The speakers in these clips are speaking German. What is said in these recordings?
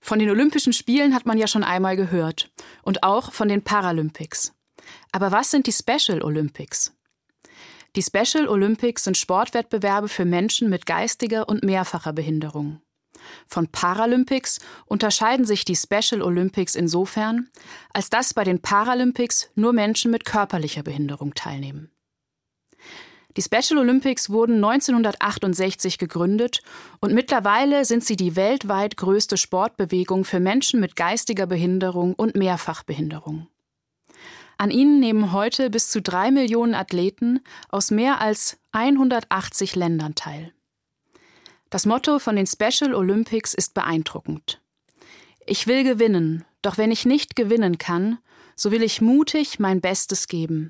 Von den Olympischen Spielen hat man ja schon einmal gehört und auch von den Paralympics. Aber was sind die Special Olympics? Die Special Olympics sind Sportwettbewerbe für Menschen mit geistiger und mehrfacher Behinderung. Von Paralympics unterscheiden sich die Special Olympics insofern, als dass bei den Paralympics nur Menschen mit körperlicher Behinderung teilnehmen. Die Special Olympics wurden 1968 gegründet und mittlerweile sind sie die weltweit größte Sportbewegung für Menschen mit geistiger Behinderung und Mehrfachbehinderung. An ihnen nehmen heute bis zu 3 Millionen Athleten aus mehr als 180 Ländern teil. Das Motto von den Special Olympics ist beeindruckend. Ich will gewinnen, doch wenn ich nicht gewinnen kann, so will ich mutig mein Bestes geben.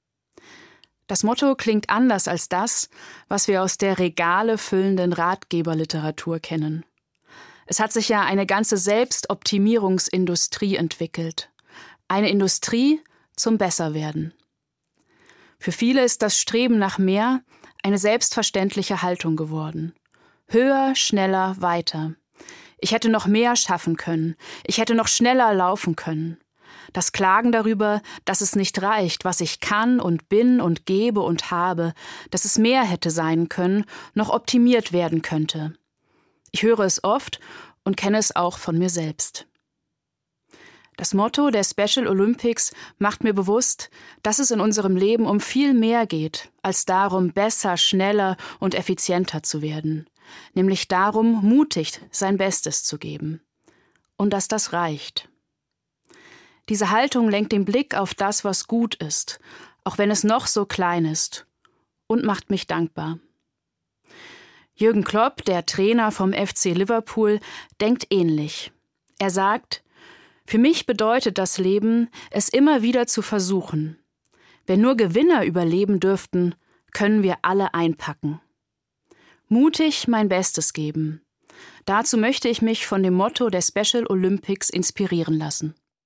Das Motto klingt anders als das, was wir aus der Regale füllenden Ratgeberliteratur kennen. Es hat sich ja eine ganze Selbstoptimierungsindustrie entwickelt. Eine Industrie zum Besserwerden. Für viele ist das Streben nach mehr eine selbstverständliche Haltung geworden. Höher, schneller, weiter. Ich hätte noch mehr schaffen können. Ich hätte noch schneller laufen können. Das Klagen darüber, dass es nicht reicht, was ich kann und bin und gebe und habe, dass es mehr hätte sein können, noch optimiert werden könnte. Ich höre es oft und kenne es auch von mir selbst. Das Motto der Special Olympics macht mir bewusst, dass es in unserem Leben um viel mehr geht, als darum, besser, schneller und effizienter zu werden. Nämlich darum, mutig sein Bestes zu geben. Und dass das reicht. Diese Haltung lenkt den Blick auf das, was gut ist, auch wenn es noch so klein ist, und macht mich dankbar. Jürgen Klopp, der Trainer vom FC Liverpool, denkt ähnlich. Er sagt: Für mich bedeutet das Leben, es immer wieder zu versuchen. Wenn nur Gewinner überleben dürften, können wir alle einpacken. Mutig mein Bestes geben. Dazu möchte ich mich von dem Motto der Special Olympics inspirieren lassen.